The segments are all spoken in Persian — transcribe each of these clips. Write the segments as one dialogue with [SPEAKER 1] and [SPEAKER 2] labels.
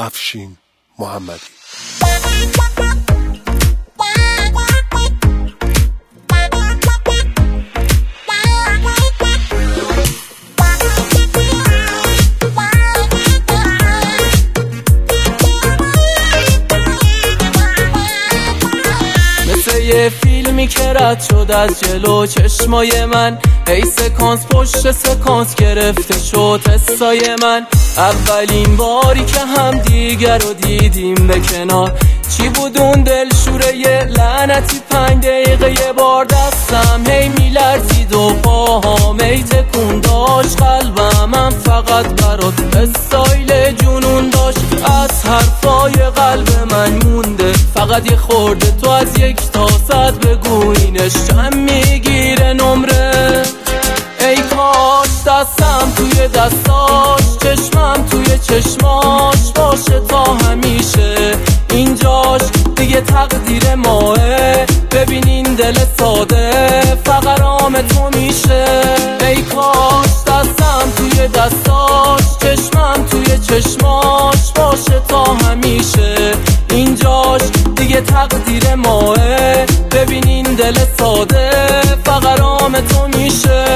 [SPEAKER 1] افشین محمدی.
[SPEAKER 2] یه فیلمی که رد شد از جلو چشمای من، ای سکانس پشت سکانس گرفته شد حسای من. اولین باری که هم دیگر رو دیدیم به کنار، چی بود اون دلشوره یه لعنتی 5 دقیقه یه بار دستم هی میلرزید و پاهام ای تکون داشت. قلبم من فقط برات استایل جنون داشت، از حرفای قلب من مونده فقط یه خورده. تو از 1 تا 100 بگو اینش چند میگیره نمره. ای کاش دستم توی دستاش، چشمم توی چشماش باشه تا همیشه. اینجاش دیگه تقدیر ماه، ببین این دل ساده فقرام تو میشه. ای کاش دستم توی دستاش، چشمم توی چشماش باشه تا همیشه. اینجاش دیگه تقدیر ماه، ببین این دل ساده فقرام تو میشه.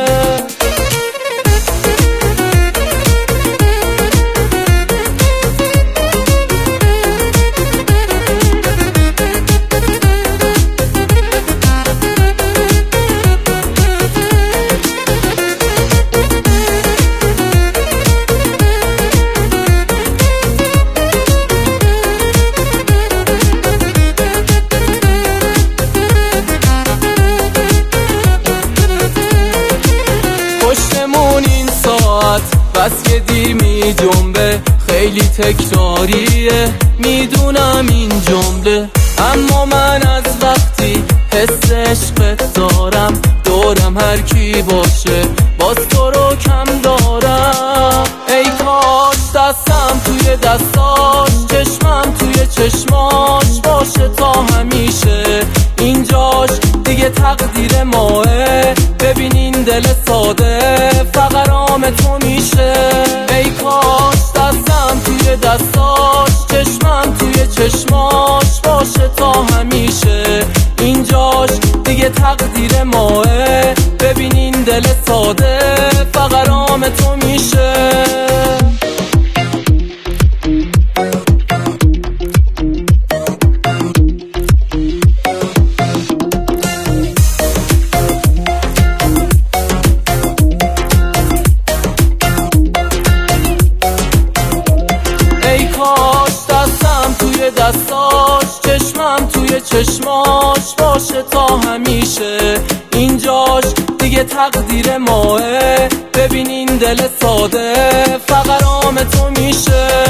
[SPEAKER 2] بس که دیر می جنبه، خیلی تکراریه میدونم این جمله، اما من از وقتی حس عشقت دارم دورم هر کی باشه باز تو رو کم دارم. ای کاش دستم توی دستاش، چشمم توی چشماش باشه تا همیشه. اینجاش دیگه تقدیر ماه، ببین این دل ساده فقرام تو میشه. ای کاش دستم توی دستاش، چشمم توی چشماش باشه تا همیشه. اینجاش دیگه تقدیر ماه، ببین این دل ساده فقرام تو میشه. دستاش، چشمم توی چشماش باشه تا همیشه. اینجاش دیگه تقدیر ماه، ببین این دل ساده فقرام تو میشه.